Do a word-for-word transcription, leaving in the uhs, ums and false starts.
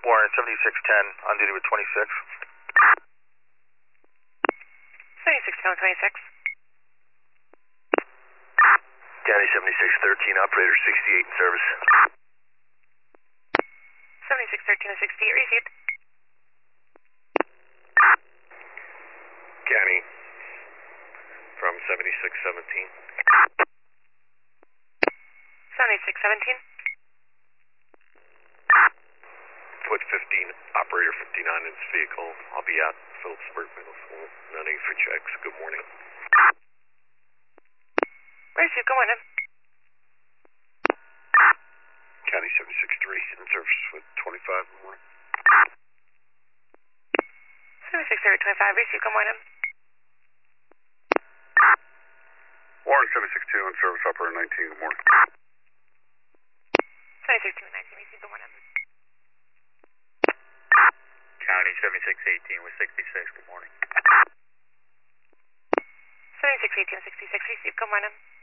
Warren, seventy-six ten, on duty with twenty-six. seventy-six ten with twenty-six. County seventy-six thirteen, operator sixty-eight in service. seventy-six thirteen with sixty-eight received. County from seventy-six seventeen. seventy-six seventeen. Foot fifteen, operator fifty-nine in this vehicle. I'll be out Phillipsburg Middle School. No need for checks. Good morning. Received, good morning. County seventy-six three, in service with twenty-five in the morning. seventy-six three with twenty-five, received, good morning. Warren seventy-six two, in service, operator nineteen, good morning. seventy-six two with nineteen, received, good morning. County seventy-six eighteen with sixty-six, good morning. seventy-six eighteen with sixty-six, received, good morning.